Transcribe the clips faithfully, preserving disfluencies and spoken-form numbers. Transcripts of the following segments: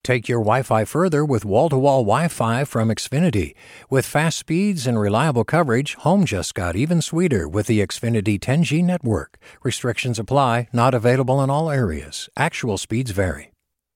Take your Wi-Fi further with wall-to-wall Wi-Fi from Xfinity. With fast speeds and reliable coverage, home just got even sweeter with the Xfinity ten G network. Restrictions apply, not available in all areas. Actual speeds vary.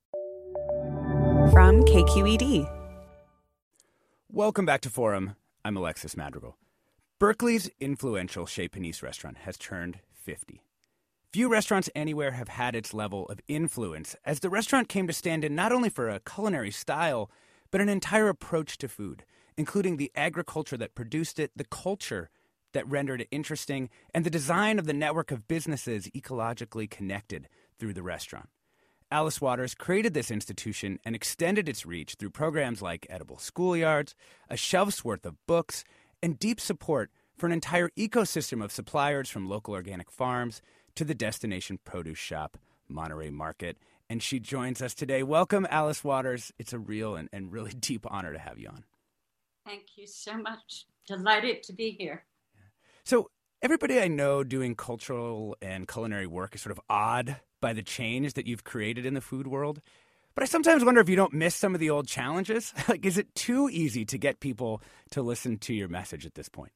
From K Q E D. Welcome back to Forum. I'm Alexis Madrigal. Berkeley's influential Chez Panisse restaurant has turned fifty. Few restaurants anywhere have had its level of influence, as the restaurant came to stand in not only for a culinary style, but an entire approach to food, including the agriculture that produced it, the culture that rendered it interesting, and the design of the network of businesses ecologically connected through the restaurant. Alice Waters created this institution and extended its reach through programs like edible schoolyards, a shelf's worth of books, and deep support for an entire ecosystem of suppliers from local organic farms to the destination produce shop, Monterey Market. And she joins us today. Welcome, Alice Waters. It's a real and, and really deep honor to have you on. Thank you so much. Delighted to be here. So everybody I know doing cultural and culinary work is sort of awed by the change that you've created in the food world. But I sometimes wonder if you don't miss some of the old challenges. Like, is it too easy to get people to listen to your message at this point?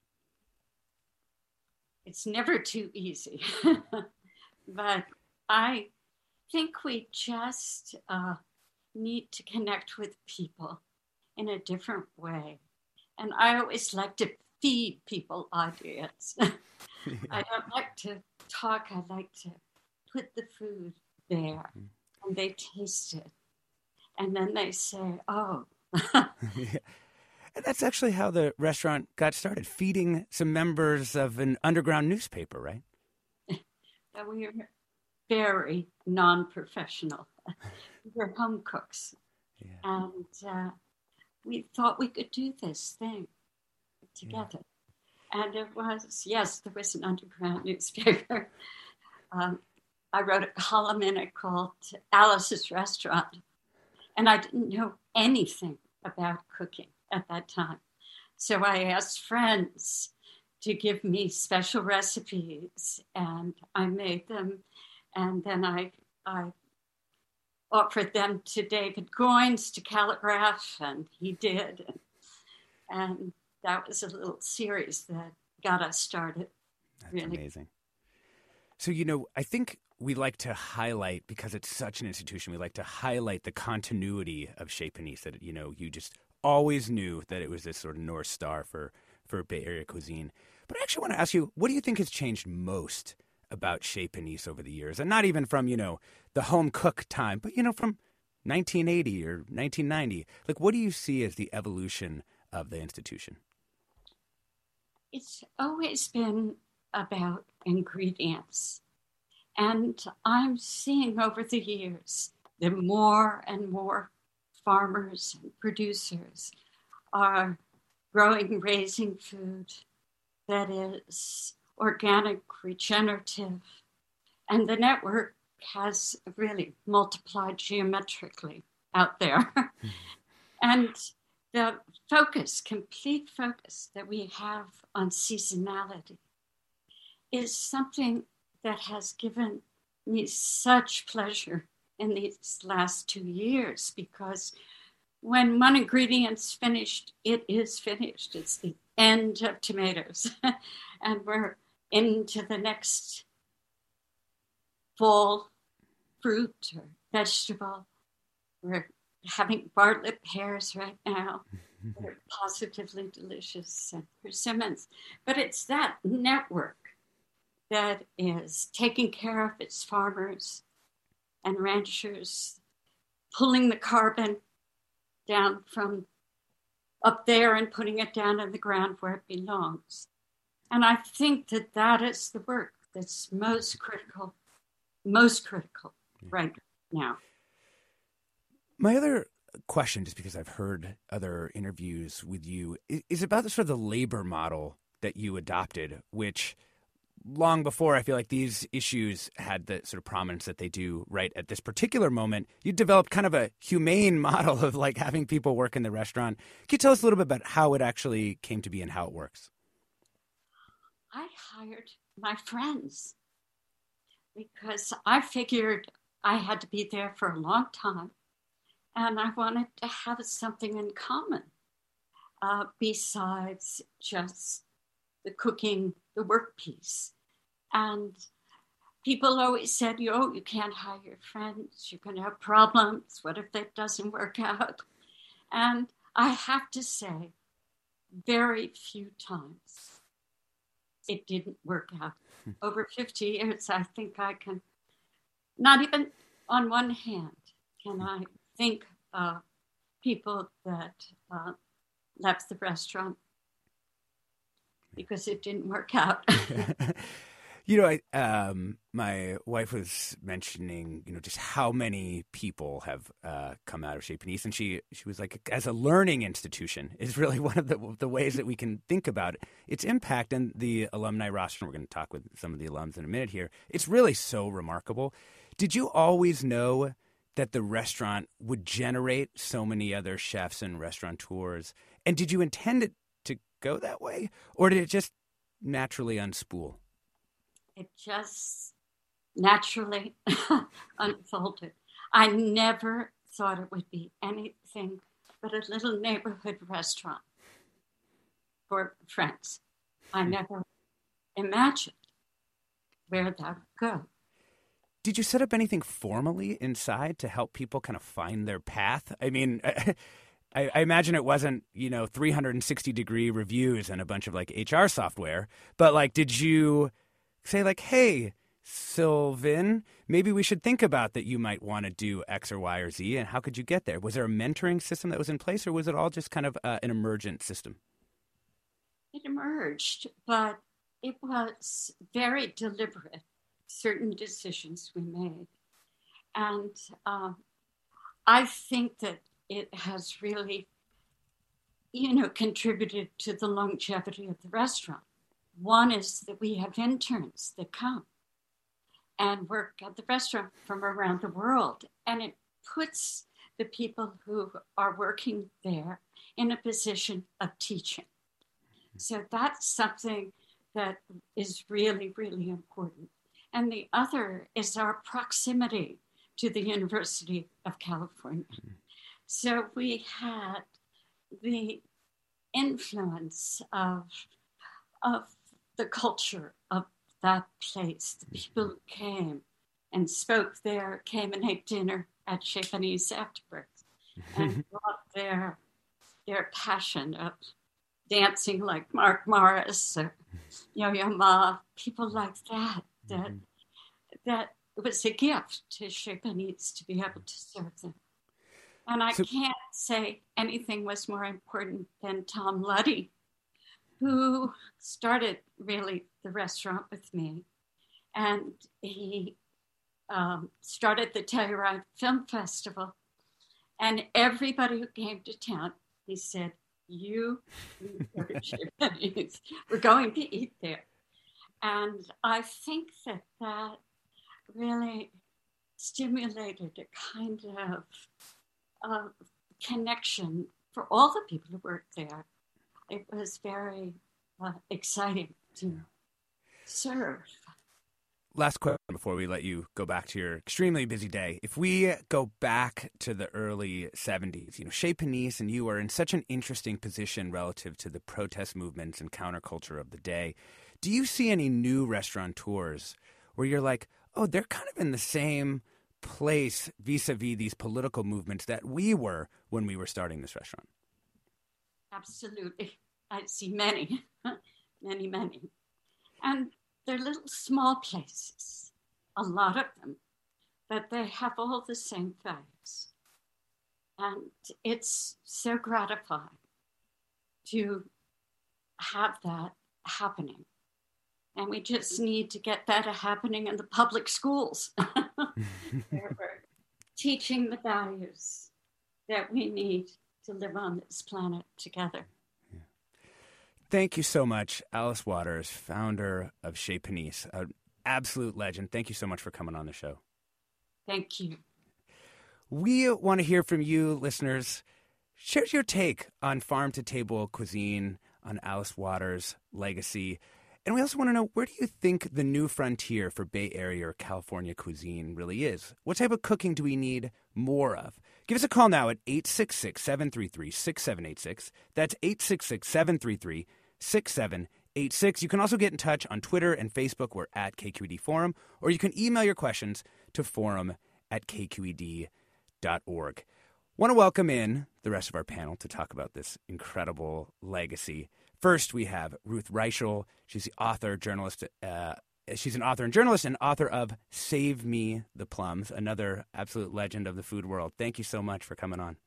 It's never too easy, but I think we just uh, need to connect with people in a different way. And I always like to feed people ideas. I don't like to talk, I like to put the food there and they taste it. And then they say, oh. Yeah. And that's actually how the restaurant got started, feeding some members of an underground newspaper, right? We were very non-professional. We were home cooks. Yeah. And uh, we thought we could do this thing together. Yeah. And it was, yes, there was an underground newspaper. Um, I wrote a column in it called Alice's Restaurant. And I didn't know anything about cooking at that time. So I asked friends to give me special recipes and I made them. And then I, I offered them to David Goins to calligraph and he did. And, and that was a little series that got us started. That's really amazing. So, you know, I think we like to highlight, because it's such an institution, we like to highlight the continuity of Chez Panisse, that, you know, you just always knew that it was this sort of North Star for, for Bay Area cuisine. But I actually want to ask you, what do you think has changed most about Chez Panisse over the years? And not even from, you know, the home cook time, but, you know, from nineteen eighty or nineteen ninety. Like, what do you see as the evolution of the institution? It's always been about ingredients. And I'm seeing over the years that more and more farmers and producers are growing, raising food that is organic, regenerative, and the network has really multiplied geometrically out there. Mm-hmm. And the focus, complete focus that we have on seasonality is something that has given me such pleasure in these last two years, because when one ingredient's finished, it is finished. It's the end of tomatoes. And we're into the next fall fruit or vegetable. We're having Bartlett pears right now. They're positively delicious, and persimmons. But it's that network that is taking care of its farmers and ranchers, pulling the carbon down from up there and putting it down in the ground where it belongs. And I think that that is the work that's most critical, most critical right now. My other question, just because I've heard other interviews with you, is about the sort of the labor model that you adopted, which long before I feel like these issues had the sort of prominence that they do right at this particular moment, you developed kind of a humane model of like having people work in the restaurant. Can you tell us a little bit about how it actually came to be and how it works? I hired my friends because I figured I had to be there for a long time And I wanted to have something in common uh, besides just the cooking, the work piece. And people always said, oh, you can't hire your friends. You're going to have problems. What if that doesn't work out? And I have to say, very few times it didn't work out. Over fifty years, I think I can, not even on one hand, can I think of people that uh, left the restaurant because it didn't work out. You know, I, um, my wife was mentioning, you know, just how many people have uh, come out of Chez Panisse, and she she was like, as a learning institution, is really one of the the ways that we can think about it. Its impact and the alumni roster. And we're going to talk with some of the alums in a minute here. It's really so remarkable. Did you always know that the restaurant would generate so many other chefs and restaurateurs, and did you intend it to go that way, or did it just naturally unspool? It just naturally unfolded. I never thought it would be anything but a little neighborhood restaurant for friends. I never imagined where that would go. Did you set up anything formally inside to help people kind of find their path? I mean, I, I imagine it wasn't, you know, three hundred sixty degree reviews and a bunch of like H R software, but like, did you say like, hey, Sylvan, maybe we should think about that you might want to do X or Y or Z, and how could you get there? Was there a mentoring system that was in place, or was it all just kind of uh, an emergent system? It emerged, but it was very deliberate, certain decisions we made. And um, I think that it has really, you know, contributed to the longevity of the restaurant. One is that we have interns that come and work at the restaurant from around the world. And it puts the people who are working there in a position of teaching. So that's something that is really, really important. And the other is our proximity to the University of California. So we had the influence of, of the culture of that place. The people who came and spoke there, came and ate dinner at Chez Panisse afterwards, and brought their, their passion of dancing like Mark Morris or Yo-Yo Ma, people like that, that, that it was a gift to Chez Panisse to be able to serve them. And I so, can't say anything was more important than Tom Luddy, who started really the restaurant with me. And he um, started the Telluride Film Festival. And everybody who came to town, he said, you, we're going to eat there. And I think that that really stimulated a kind of uh, connection for all the people who worked there. It was very uh, exciting to serve. Last question before we let you go back to your extremely busy day. If we go back to the early seventies, you know, Chez Panisse and you are in such an interesting position relative to the protest movements and counterculture of the day. Do you see any new restaurateurs where you're like, oh, they're kind of in the same place vis-a-vis these political movements that we were when we were starting this restaurant? Absolutely. I see many, many, many. And they're little small places, a lot of them, but they have all the same values. And it's so gratifying to have that happening. And we just need to get that happening in the public schools. Where we're teaching the values that we need to live on this planet together. Yeah. Thank you so much, Alice Waters, founder of Chez Panisse, an absolute legend. Thank you so much for coming on the show. Thank you. We want to hear from you, listeners. Share your take on farm-to-table cuisine, on Alice Waters' legacy. And we also want to know, where do you think the new frontier for Bay Area or California cuisine really is? What type of cooking do we need more of? Give us a call now at eight six six, seven three three, six seven eight six. That's eight six six, seven three three, six seven eight six. You can also get in touch on Twitter and Facebook. We're at K Q E D Forum. Or you can email your questions to forum at k q e d dot org. Want to welcome in the rest of our panel to talk about this incredible legacy. First, we have Ruth Reichl. She's the author, journalist. Uh, she's an author and journalist and author of Save Me the Plums, another absolute legend of the food world. Thank you so much for coming on.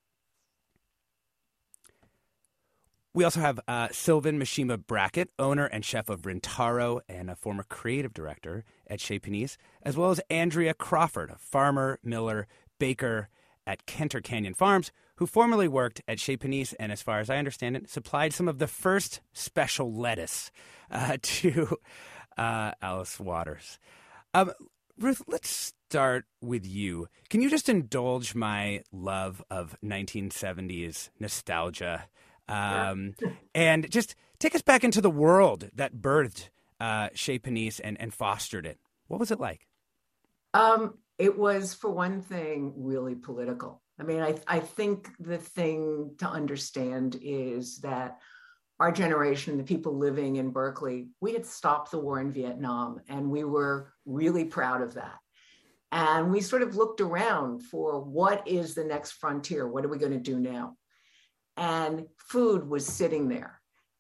We also have uh, Sylvan Mishima Brackett, owner and chef of Rintaro and a former creative director at Chez Panisse, as well as Andrea Crawford, a farmer, miller, baker at Kenter Canyon Farms, who formerly worked at Chez Panisse and, as far as I understand it, supplied some of the first special lettuce uh, to uh, Alice Waters. Um, Ruth, let's start with you. Can you just indulge my love of nineteen seventies nostalgia um, and just take us back into the world that birthed uh, Chez Panisse and, and fostered it? What was it like? Um, it was, for one thing, really political. I mean, I, I think the thing to understand is that our generation, the people living in Berkeley, we had stopped the war in Vietnam, and we were really proud of that. And we sort of looked around for what is the next frontier? What are we going to do now? And food was sitting there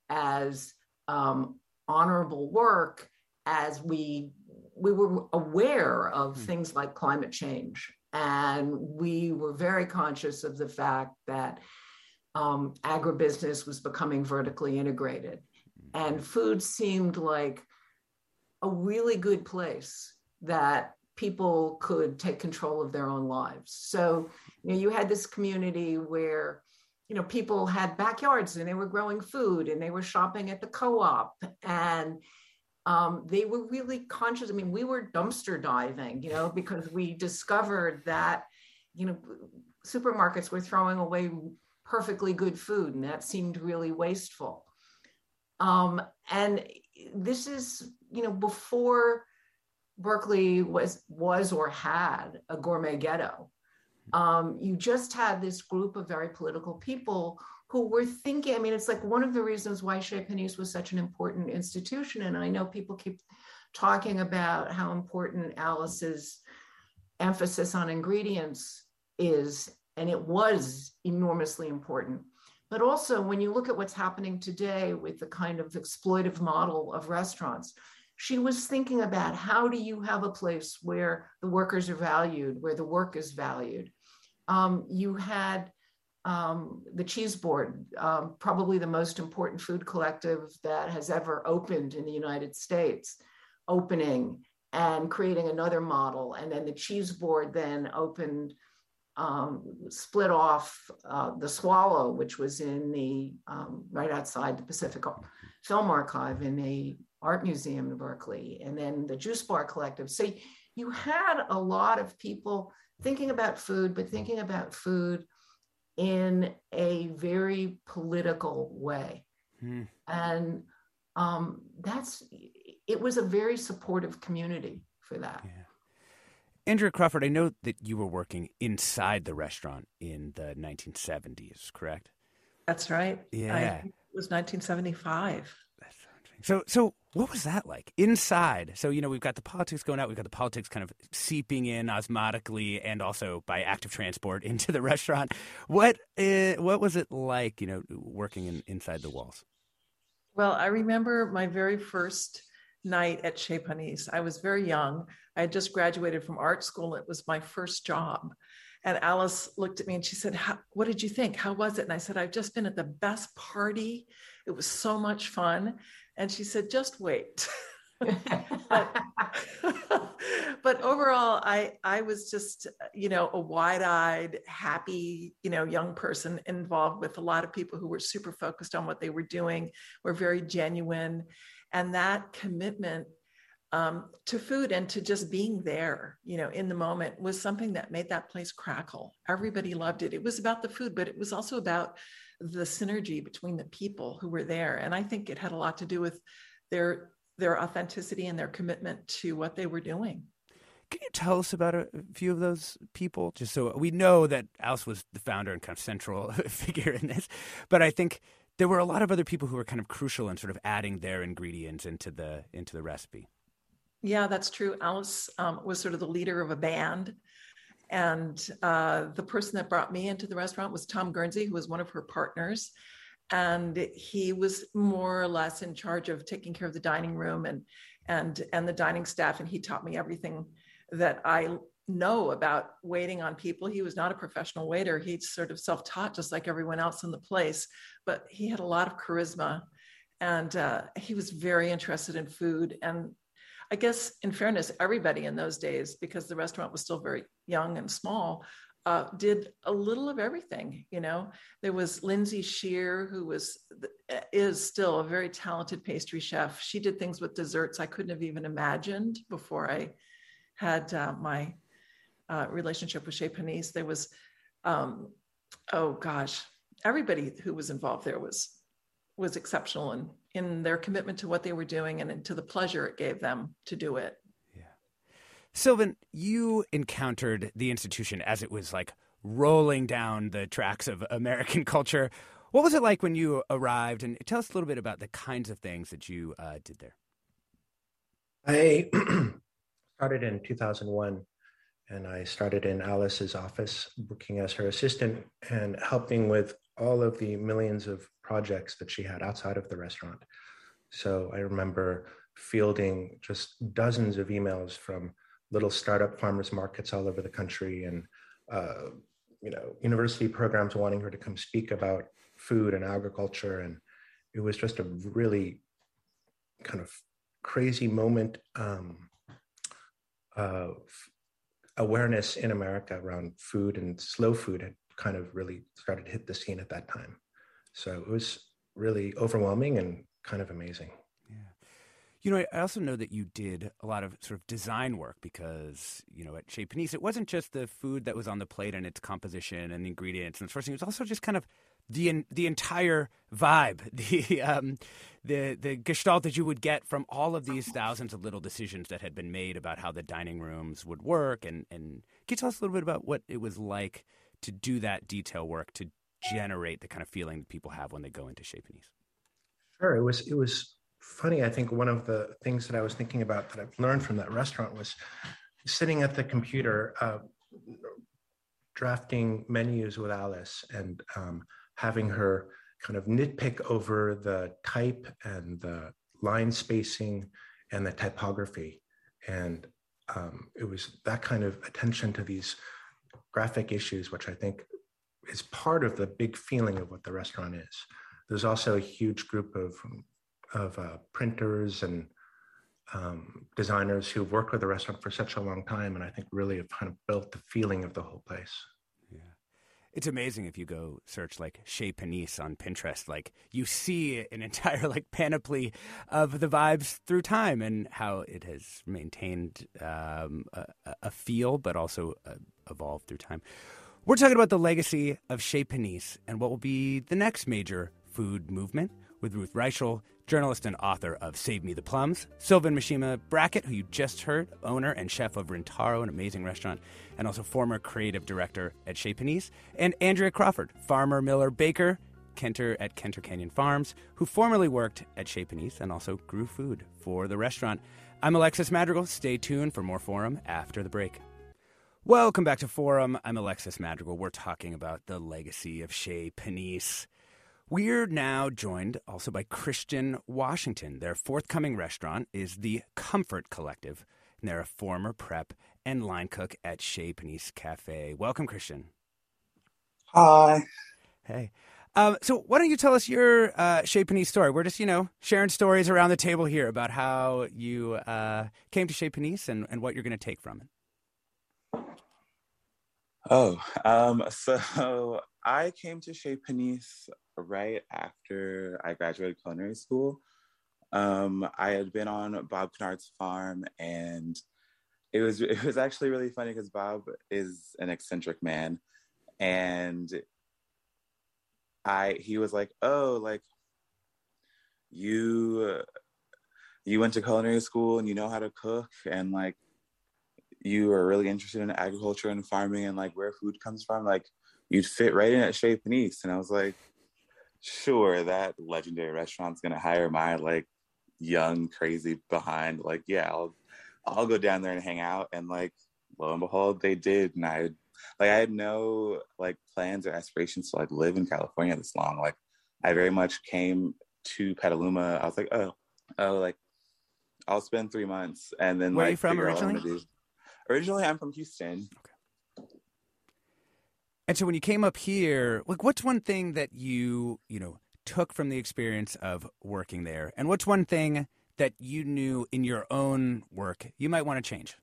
as um, honorable work, as we we were aware of mm. things like climate change. And we were very conscious of the fact that um, agribusiness was becoming vertically integrated. And food seemed like a really good place that people could take control of their own lives. So, you know, you had this community where, you know, people had backyards and they were growing food and they were shopping at the co-op, and Um, they were really conscious. I mean, we were dumpster diving, you know, because we discovered that, you know, supermarkets were throwing away perfectly good food, and that seemed really wasteful. Um, and this is, you know, before Berkeley was, was or had a gourmet ghetto. Um, you just had this group of very political people who were thinking, I mean, it's like one of the reasons why Chez Panisse was such an important institution. And I know people keep talking about how important Alice's emphasis on ingredients is, and it was enormously important. But also, when you look at what's happening today with the kind of exploitive model of restaurants, she was thinking about, how do you have a place where the workers are valued, where the work is valued? Um, you had um, the Cheese Board, um, probably the most important food collective that has ever opened in the United States, opening and creating another model. And then the Cheese Board then opened, um, split off uh, the Swallow, which was in the, um, right outside the Pacific Film Archive in the Art Museum in Berkeley, and then the Juice Bar Collective. So you had a lot of people thinking about food, but thinking about food in a very political way. Hmm. And um, that's, it was a very supportive community for that. Yeah. Andrea Crawford, I know that you were working inside the restaurant in the nineteen seventies, correct? That's right. Yeah. I think it was nineteen seventy-five. That's so, so what was that like inside? So, you know, we've got the politics going out. We've got the politics kind of seeping in osmotically and also by active transport into the restaurant. What, uh, what was it like, you know, working in, inside the walls? Well, I remember my very first night at Chez Panisse. I was very young. I had just graduated from art school. It was my first job. And Alice looked at me and she said, what did you think? How was it? And I said, I've just been at the best party. It was so much fun. And she said, just wait. but, but overall, I, I was just, you know, a wide-eyed, happy, you know, young person involved with a lot of people who were super focused on what they were doing, were very genuine. And that commitment um, to food and to just being there, you know, in the moment was something that made that place crackle. Everybody loved it. It was about the food, but it was also about the synergy between the people who were there. And I think it had a lot to do with their their authenticity and their commitment to what they were doing. Can you tell us about a few of those people? Just so we know that Alice was the founder and kind of central figure in this, but I think there were a lot of other people who were kind of crucial in sort of adding their ingredients into the into the recipe. Yeah, that's true. Alice um, was sort of the leader of a band. And uh, the person that brought me into the restaurant was Tom Guernsey, who was one of her partners. And he was more or less in charge of taking care of the dining room and and and the dining staff. And he taught me everything that I know about waiting on people. He was not a professional waiter. He's sort of self-taught, just like everyone else in the place. But he had a lot of charisma, and uh, he was very interested in food. And I guess, in fairness, everybody in those days, because the restaurant was still very young and small, uh, did a little of everything. You know, there was Lindsay Shear, who was is still a very talented pastry chef. She did things with desserts I couldn't have even imagined before I had uh, my uh, relationship with Chez Panisse. There was, um, oh gosh, everybody who was involved there was was exceptional in, in their commitment to what they were doing and to the pleasure it gave them to do it. Yeah. Sylvan, you encountered the institution as it was like rolling down the tracks of American culture. What was it like when you arrived? And tell us a little bit about the kinds of things that you uh, did there. I started in two thousand one, and I started in Alice's office, working as her assistant and helping with all of the millions of projects that she had outside of the restaurant. So I remember fielding just dozens of emails from little startup farmers markets all over the country, and uh, you know, university programs wanting her to come speak about food and agriculture. And it was just a really kind of crazy moment um, of awareness in America around food, and slow food had kind of really started to hit the scene at that time. So it was really overwhelming and kind of amazing. Yeah. You know, I also know that you did a lot of sort of design work because, you know, at Chez Panisse, it wasn't just the food that was on the plate and its composition and ingredients and sourcing. It was also just kind of the the entire vibe, the um, the the gestalt that you would get from all of these thousands of little decisions that had been made about how the dining rooms would work. And, and can you tell us a little bit about what it was like to do that detail work to generate the kind of feeling that people have when they go into Chez Panisse? Sure. It was it was funny. I think one of the things that I was thinking about that I've learned from that restaurant was sitting at the computer, uh, drafting menus with Alice, and um, having her kind of nitpick over the type and the line spacing and the typography. And um, it was that kind of attention to these graphic issues, which I think is part of the big feeling of what the restaurant is. There's also a huge group of of uh, printers and um, designers who've worked with the restaurant for such a long time, and I think really have kind of built the feeling of the whole place. Yeah, it's amazing if you go search like Chez Panisse on Pinterest, like you see an entire like panoply of the vibes through time and how it has maintained um, a, a feel, but also uh, evolved through time. We're talking about the legacy of Chez Panisse and what will be the next major food movement with Ruth Reichel, journalist and author of Save Me the Plums, Sylvan Mishima Brackett, who you just heard, owner and chef of Rintaro, an amazing restaurant, and also former creative director at Chez Panisse, and Andrea Crawford, farmer, miller, baker, Kenter at Kenter Canyon Farms, who formerly worked at Chez Panisse and also grew food for the restaurant. I'm Alexis Madrigal. Stay tuned for more Forum after the break. Welcome back to Forum. I'm Alexis Madrigal. We're talking about the legacy of Chez Panisse. We're now joined also by Christian Washington. Their forthcoming restaurant is the Comfort Collective, and they're a former prep and line cook at Chez Panisse Cafe. Welcome, Christian. Hi. Hey. Um, so why don't you tell us your uh, Chez Panisse story? We're just, you know, sharing stories around the table here about how you uh, came to Chez Panisse and, and what you're going to take from it. Oh, um, so I came to Chez Panisse right after I graduated culinary school. Um, I had been on Bob Kennard's farm, and it was it was actually really funny because Bob is an eccentric man, and I he was like, oh, like you you went to culinary school and you know how to cook, and like you are really interested in agriculture and farming and like where food comes from, like you'd fit right in at Chez Panisse. And I was like, sure, that legendary restaurant's gonna hire my like young crazy behind. Like, yeah, I'll I'll go down there and hang out. And like, lo and behold, they did. And I like I had no like plans or aspirations to like live in California this long. Like, I very much came to Petaluma. I was like, oh, oh, like I'll spend three months and then Where like are you from figure out originally? what I'm gonna do. Originally, I'm from Houston. Okay. And so when you came up here, like, what's one thing that you you know took from the experience of working there, and what's one thing that you knew in your own work you might want to change?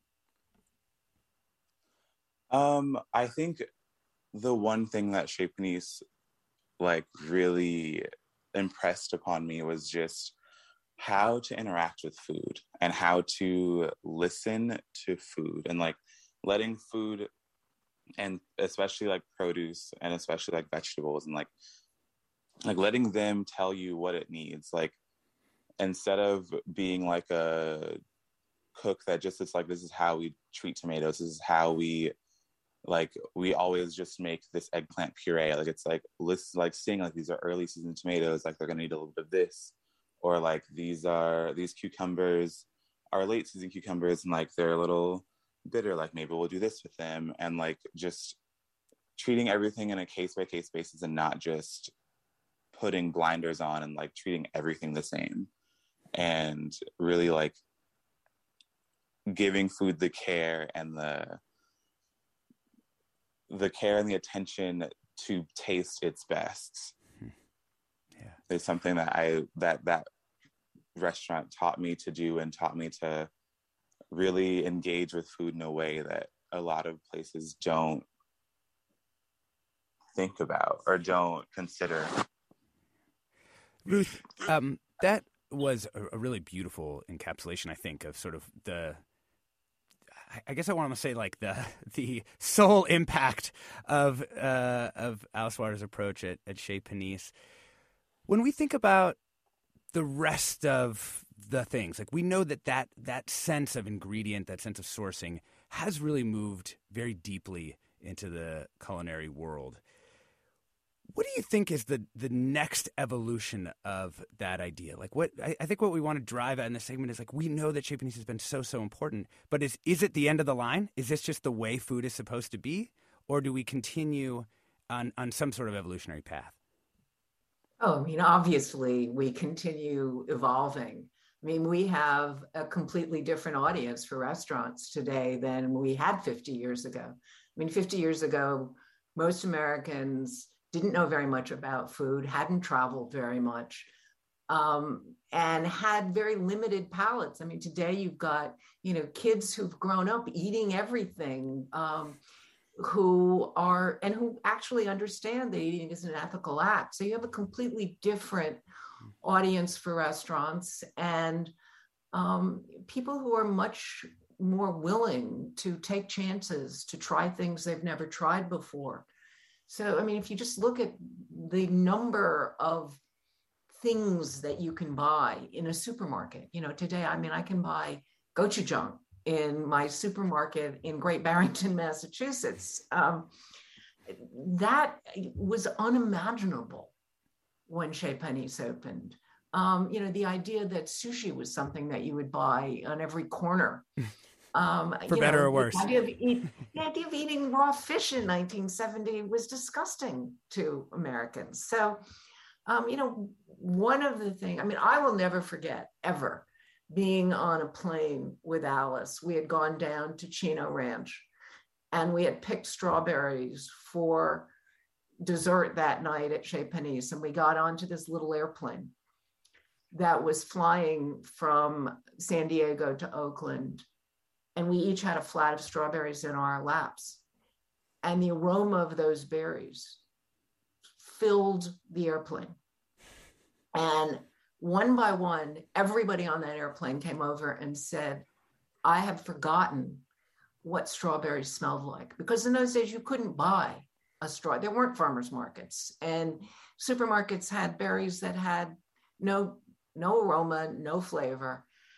Um, I think the one thing that Chez Panisse like really impressed upon me was just how to interact with food and how to listen to food, and like letting food, and especially like produce and especially like vegetables, and like like letting them tell you what it needs. Like, instead of being like a cook that just is like, this is how we treat tomatoes, this is how we like we always just make this eggplant puree. Like, it's like list like seeing like these are early season tomatoes, like they're gonna need a little bit of this, or like these are these cucumbers are late season cucumbers and like they're a little bitter, like maybe we'll do this with them. And like just treating everything in a case by case basis and not just putting blinders on and like treating everything the same, and really like giving food the care and the the care and the attention to taste its best. Yeah, it's something that I that that restaurant taught me to do, and taught me to really engage with food in a way that a lot of places don't think about or don't consider. Ruth, um, that was a, a really beautiful encapsulation, I think, of sort of the, I guess I want to say like the the soul impact of uh, of Alice Waters' approach at, at Chez Panisse. When we think about the rest of the things, like we know that, that that sense of ingredient, that sense of sourcing has really moved very deeply into the culinary world. What do you think is the, the next evolution of that idea? Like, what I, I think what we want to drive at in this segment is like, we know that Chez Panisse has been so, so important, but is is it the end of the line? Is this just the way food is supposed to be? Or do we continue on, on some sort of evolutionary path? Oh, I mean, obviously we continue evolving. I mean, we have a completely different audience for restaurants today than we had fifty years ago. I mean, fifty years ago, most Americans didn't know very much about food, hadn't traveled very much, um, and had very limited palates. I mean, today you've got, you know, kids who've grown up eating everything, um, who are, and who actually understand that eating is an ethical act. So you have a completely different audience for restaurants, and um, people who are much more willing to take chances, to try things they've never tried before. So, I mean, if you just look at the number of things that you can buy in a supermarket, you know, today, I mean, I can buy gochujang in my supermarket in Great Barrington, Massachusetts. Um, that was unimaginable when Chez Panisse opened. Um, you know, the idea that sushi was something that you would buy on every corner. Um, For you better know, or worse. The idea, of eat, the idea of eating raw fish in nineteen seventy was disgusting to Americans. So, um, you know, one of the things, I mean, I will never forget ever being on a plane with Alice. We had gone down to Chino Ranch and we had picked strawberries for dessert that night at Chez Panisse. And we got onto this little airplane that was flying from San Diego to Oakland. And we each had a flat of strawberries in our laps. And the aroma of those berries filled the airplane. And one by one, everybody on that airplane came over and said, I have forgotten what strawberries smelled like. Because in those days, you couldn't buy a straw. There weren't farmers markets. And supermarkets had berries that had no, no aroma, no flavor.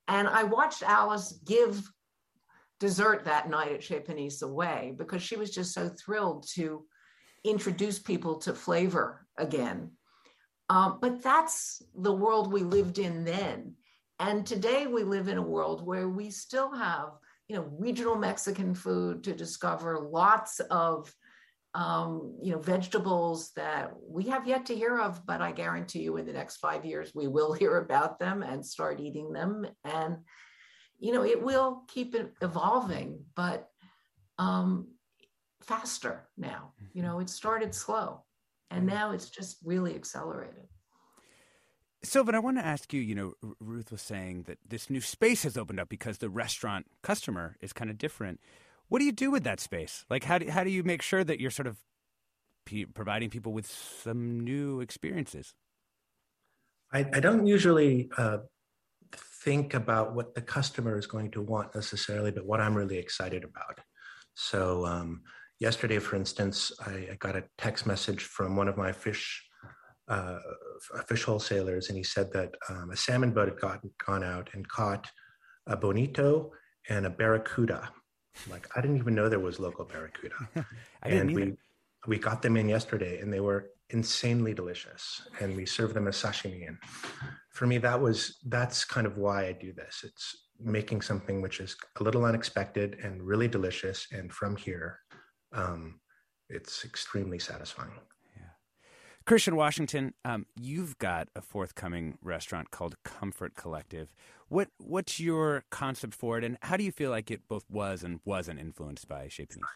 And I watched Alice give dessert that night at Chez Panisse away because she was just so thrilled to introduce people to flavor again. Um, but that's the world we lived in then. And today we live in a world where we still have, you know, regional Mexican food to discover, lots of, um, you know, vegetables that we have yet to hear of, but I guarantee you in the next five years, we will hear about them and start eating them. And, you know, it will keep it evolving, but um, faster now. You know, it started slow and now it's just really accelerated. Sylvan, I want to ask you, you know, Ruth was saying that this new space has opened up because the restaurant customer is kind of different. What do you do with that space? Like, how do, how do you make sure that you're sort of p- providing people with some new experiences? I, I don't usually uh, think about what the customer is going to want necessarily, but what I'm really excited about. So um, yesterday, for instance, I, I got a text message from one of my fish uh, fish wholesalers, and he said that um, a salmon boat had gotten, gone out and caught a bonito and a barracuda. Like, I didn't even know there was local barracuda. I didn't and either. we we got them in yesterday, and they were insanely delicious. And we served them as sashimi. And for me, that was that's kind of why I do this. It's making something which is a little unexpected and really delicious. And from here, um, it's extremely satisfying. Christian Washington, um, you've got a forthcoming restaurant called Comfort Collective. What what's your concept for it, and how do you feel like it both was and wasn't influenced by Chez Panisse?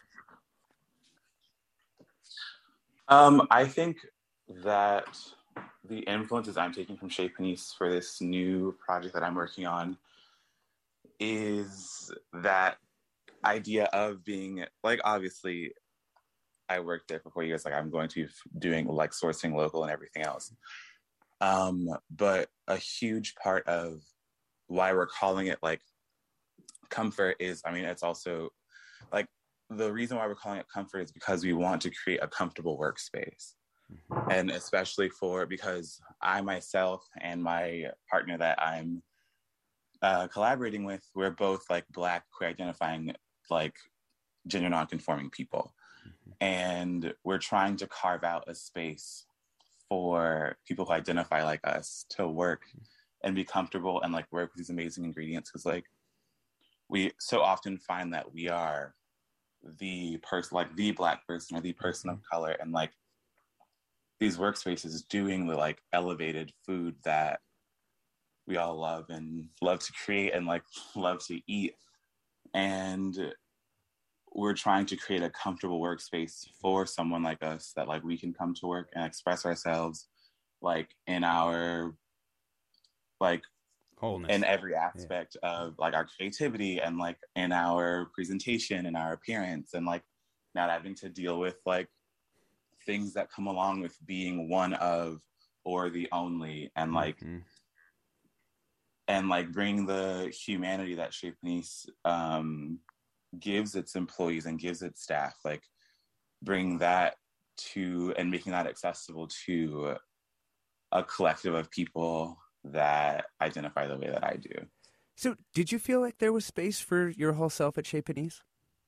Um, I think that the influences I'm taking from Chez Panisse for this new project that I'm working on is that idea of being, like, obviously, I worked there for four years. Like, I'm going to be doing like sourcing local and everything else. Um, but a huge part of why we're calling it like comfort is, I mean, it's also like the reason why we're calling it comfort is because we want to create a comfortable workspace. Mm-hmm. And especially for, because I myself and my partner that I'm uh, collaborating with, we're both like Black, queer identifying, like gender nonconforming people. And we're trying to carve out a space for people who identify like us to work and be comfortable and like work with these amazing ingredients. Because like we so often find that we are the person, like the Black person or the person of color, and like these workspaces doing the like elevated food that we all love and love to create and like love to eat. And we're trying to create a comfortable workspace for someone like us that like we can come to work and express ourselves like in our like wholeness in every aspect yeah. of like our creativity and like in our presentation and our appearance, and like not having to deal with like things that come along with being one of or the only, and like mm-hmm. and like bring the humanity that Chez Panisse um gives its employees and gives its staff, like bring that to and making that accessible to a collective of people that identify the way that I do. So did you feel like there was space for your whole self at Chez Panisse?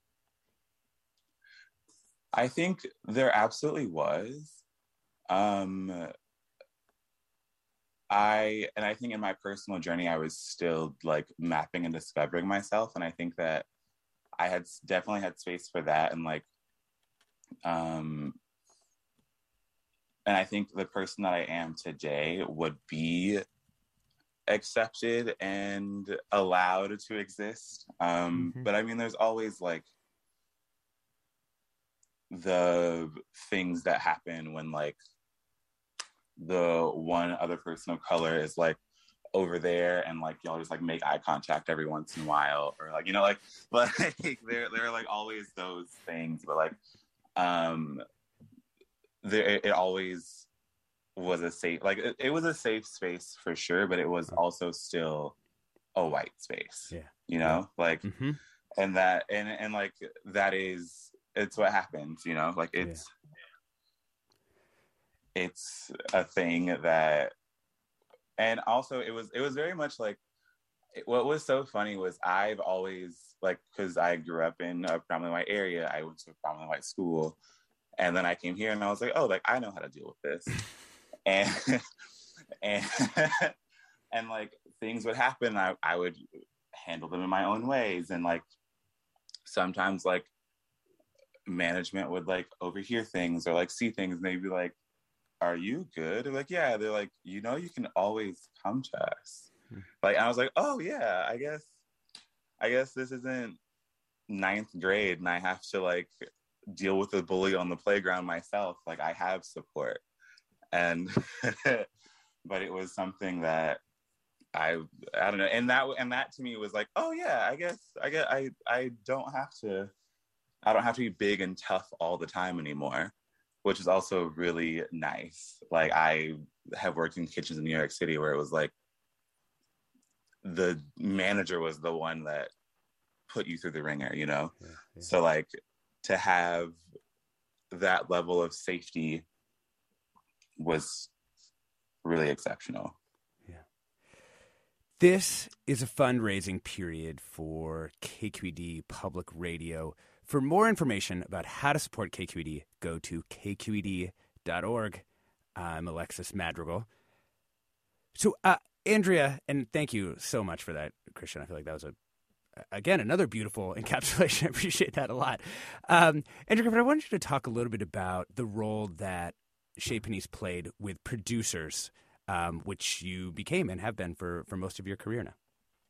I think there absolutely was. Um, I, and I think in my personal journey, I was still like mapping and discovering myself. And I think that I had definitely had space for that. And like, um, and I think the person that I am today would be accepted and allowed to exist. Um, mm-hmm. But I mean, there's always like the things that happen when like the one other person of color is like over there and like y'all just like make eye contact every once in a while, or like, you know, like like there there are like always those things, but like um there it, it always was a safe, like it, it was a safe space for sure, but it was also still a white space. Yeah, you know, yeah. like mm-hmm. and that and and like that is it's what happens, you know, like it's yeah. it's a thing that. And also it was it was very much like what was so funny was I've always, like, because I grew up in a predominantly white area, I went to a predominantly white school, and then I came here and I was like, oh, like, I know how to deal with this. and and and like things would happen, I, I would handle them in my own ways. And like sometimes like management would like overhear things or like see things and they'd be like, are you good? They're like, yeah. They're like, you know, you can always come to us. Like, I was like, oh yeah, I guess, I guess this isn't ninth grade and I have to like deal with a bully on the playground myself. Like I have support. And, but it was something that I, I don't know. And that, and that to me was like, oh yeah, I guess, I guess I, I don't have to, I don't have to be big and tough all the time anymore, which is also really nice. Like I have worked in kitchens in New York City where it was like, the manager was the one that put you through the ringer, you know? Yeah, yeah. So like to have that level of safety was really exceptional. Yeah. This is a fundraising period for K Q E D Public Radio. For more information about how to support K Q E D, go to k q e d dot org. I'm Alexis Madrigal. So, uh, Andrea, and thank you so much for that, Christian. I feel like that was, a again, another beautiful encapsulation. I appreciate that a lot. Um, Andrea, I wanted you to talk a little bit about the role that Chez Panisse played with producers, um, which you became and have been for, for most of your career now.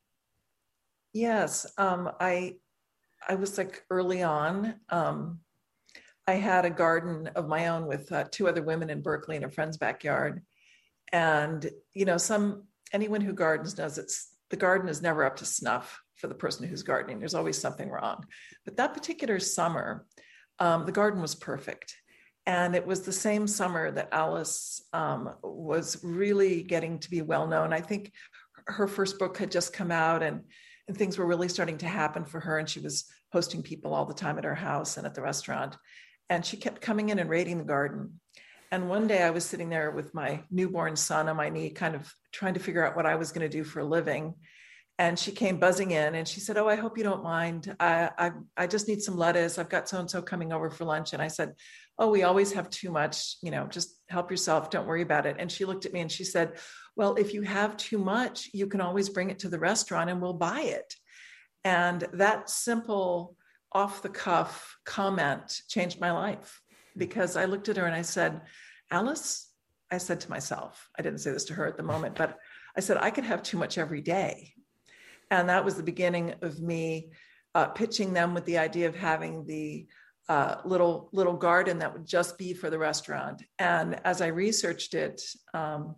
Yes, um, I I was like early on. Um, I had a garden of my own with uh, two other women in Berkeley in a friend's backyard. And, you know, some anyone who gardens knows it's the garden is never up to snuff for the person who's gardening. There's always something wrong. But that particular summer, um, the garden was perfect. And it was the same summer that Alice um, was really getting to be well known. I think her first book had just come out and, and things were really starting to happen for her. And she was hosting people all the time at her house and at the restaurant. And she kept coming in and raiding the garden. And one day I was sitting there with my newborn son on my knee, kind of trying to figure out what I was going to do for a living. And she came buzzing in and she said, oh, I hope you don't mind. I, I, I just need some lettuce. I've got so-and-so coming over for lunch. And I said, oh, we always have too much, you know, just help yourself. Don't worry about it. And she looked at me and she said, well, if you have too much, you can always bring it to the restaurant and we'll buy it. And that simple off the cuff comment changed my life. Because I looked at her and I said, Alice, I said to myself, I didn't say this to her at the moment, but I said, I could have too much every day. And that was the beginning of me uh, pitching them with the idea of having the uh, little, little garden that would just be for the restaurant. And as I researched it, um,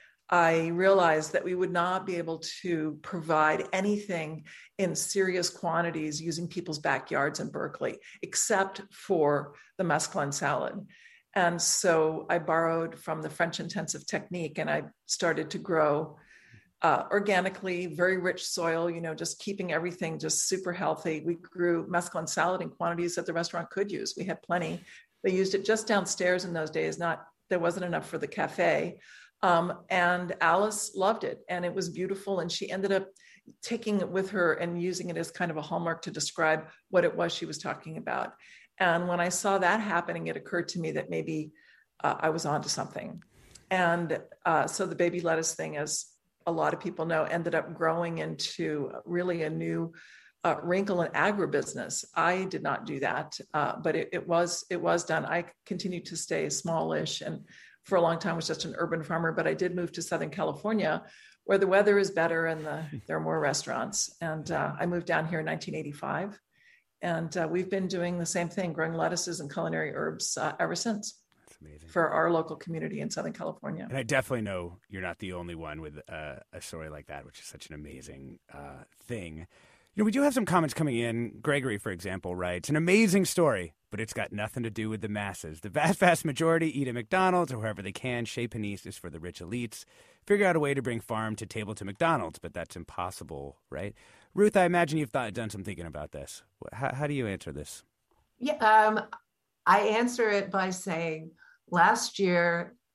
I realized that we would not be able to provide anything in serious quantities using people's backyards in Berkeley, except for the mesclun salad. And so I borrowed from the French intensive technique and I started to grow uh, organically, very rich soil, you know, just keeping everything just super healthy. We grew mesclun salad in quantities that the restaurant could use. We had plenty. They used it just downstairs in those days, not, there wasn't enough for the cafe. Um, and Alice loved it and it was beautiful. And she ended up taking it with her and using it as kind of a hallmark to describe what it was she was talking about. And when I saw that happening, it occurred to me that maybe uh, I was onto something. And uh, so the baby lettuce thing, as a lot of people know, ended up growing into really a new uh, wrinkle in agribusiness. I did not do that, uh, but it, it was it was done. I continued to stay smallish and for a long time was just an urban farmer, but I did move to Southern California where the weather is better and the, there are more restaurants. And uh, I moved down here in nineteen eighty-five. And uh, we've been doing the same thing, growing lettuces and culinary herbs uh, ever since. That's amazing. For our local community in Southern California. And I definitely know you're not the only one with uh, a story like that, which is such an amazing uh, thing. You know, we do have some comments coming in. Gregory, for example, writes, an amazing story, but it's got nothing to do with the masses. The vast, vast majority eat at McDonald's or wherever they can. Chez Panisse is for the rich elites. Figure out a way to bring farm to table to McDonald's, but that's impossible, right? Ruth, I imagine you've thought, done some thinking about this. How, how do you answer this? Yeah, um, I answer it by saying last year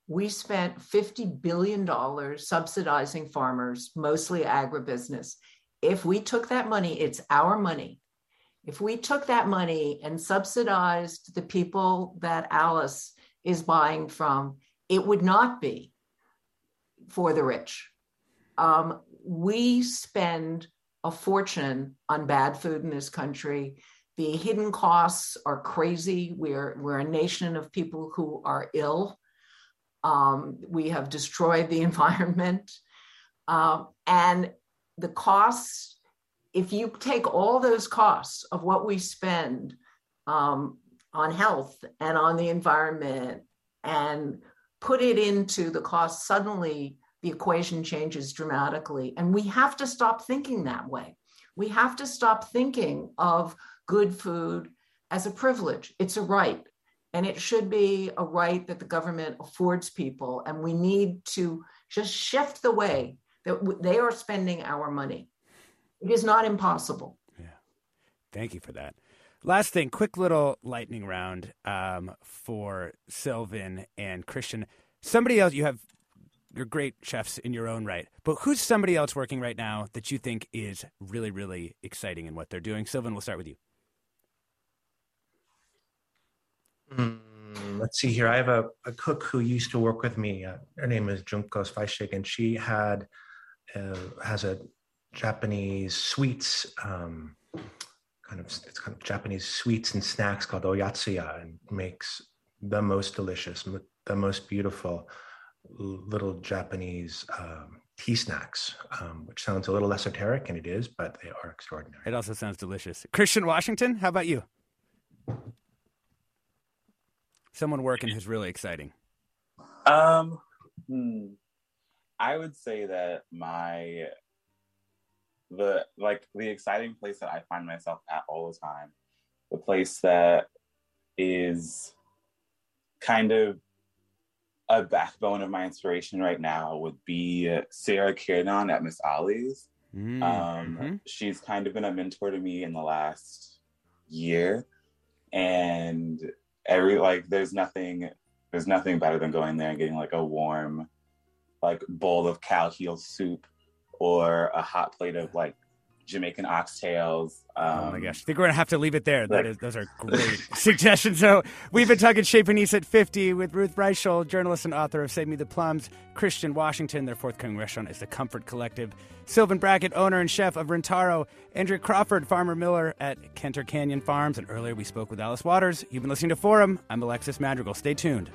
we spent fifty billion dollars subsidizing farmers, mostly agribusiness. If we took that money, it's our money. If we took that money and subsidized the people that Alice is buying from, it would not be for the rich. Um, we spend a fortune on bad food in this country. The hidden costs are crazy. We're, we're a nation of people who are ill. Um, we have destroyed the environment. Um, and the costs, if you take all those costs of what we spend um, on health and on the environment and put it into the cost, suddenly the equation changes dramatically. And we have to stop thinking that way. We have to stop thinking of good food as a privilege. It's a right. And it should be a right that the government affords people. And we need to just shift the way that they are spending our money. It is not impossible. Yeah. Thank you for that. Last thing, quick little lightning round um, for Sylvan and Christian. Somebody else, you have, you're great chefs in your own right, but who's somebody else working right now that you think is really, really exciting in what they're doing? Sylvan, we'll start with you. Mm, let's see here. I have a, a cook who used to work with me. Uh, her name is Junko Svaishik, and she had uh, has a Japanese sweets um, kind of it's kind of Japanese sweets and snacks called oyatsuya, and makes the most delicious, the most beautiful little Japanese um, tea snacks, um, which sounds a little esoteric, and it is, but they are extraordinary. It also sounds delicious. Christian Washington, how about you? Someone working who's really exciting. Um, hmm, I would say that my the like the exciting place that I find myself at all the time, the place that is kind of a backbone of my inspiration right now would be Sarah Kiernan at Miss Ollie's. Mm-hmm. Um, she's kind of been a mentor to me in the last year, and every like there's nothing there's nothing better than going there and getting like a warm like bowl of cow heel soup or a hot plate of like Jamaican oxtails. Um, oh my gosh. I think we're going to have to leave it there. That is, those are great suggestions. So we've been talking Chez Panisse at fifty with Ruth Reichel, journalist and author of Save Me the Plums, Christian Washington. Their forthcoming restaurant is The Comfort Collective. Sylvan Brackett, owner and chef of Rentaro. Andrea Crawford, farmer miller at Kenter Canyon Farms. And earlier we spoke with Alice Waters. You've been listening to Forum. I'm Alexis Madrigal. Stay tuned.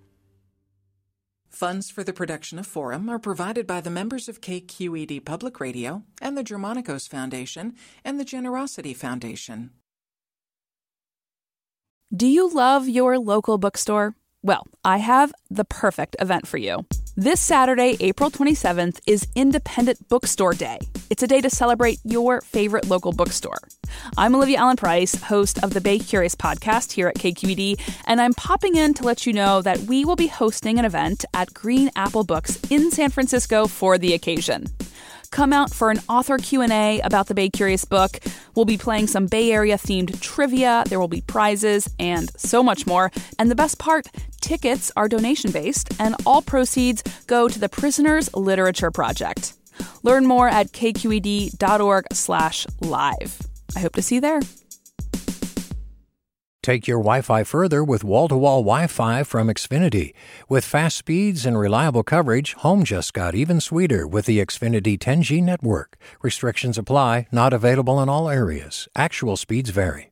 Funds for the production of Forum are provided by the members of K Q E D Public Radio and the Germanicos Foundation and the Generosity Foundation. Do you love your local bookstore? Well, I have the perfect event for you. This Saturday, April twenty-seventh, is Independent Bookstore Day. It's a day to celebrate your favorite local bookstore. I'm Olivia Allen Price, host of the Bay Curious podcast here at K Q E D, and I'm popping in to let you know that we will be hosting an event at Green Apple Books in San Francisco for the occasion. Come out for an author Q and A about the Bay Curious book. We'll be playing some Bay Area-themed trivia. There will be prizes and so much more. And the best part, tickets are donation-based, and all proceeds go to the Prisoners Literature Project. Learn more at kqed.org slash live. I hope to see you there. Take your Wi-Fi further with wall-to-wall Wi-Fi from Xfinity. With fast speeds and reliable coverage, home just got even sweeter with the Xfinity ten G network. Restrictions apply, not available in all areas. Actual speeds vary.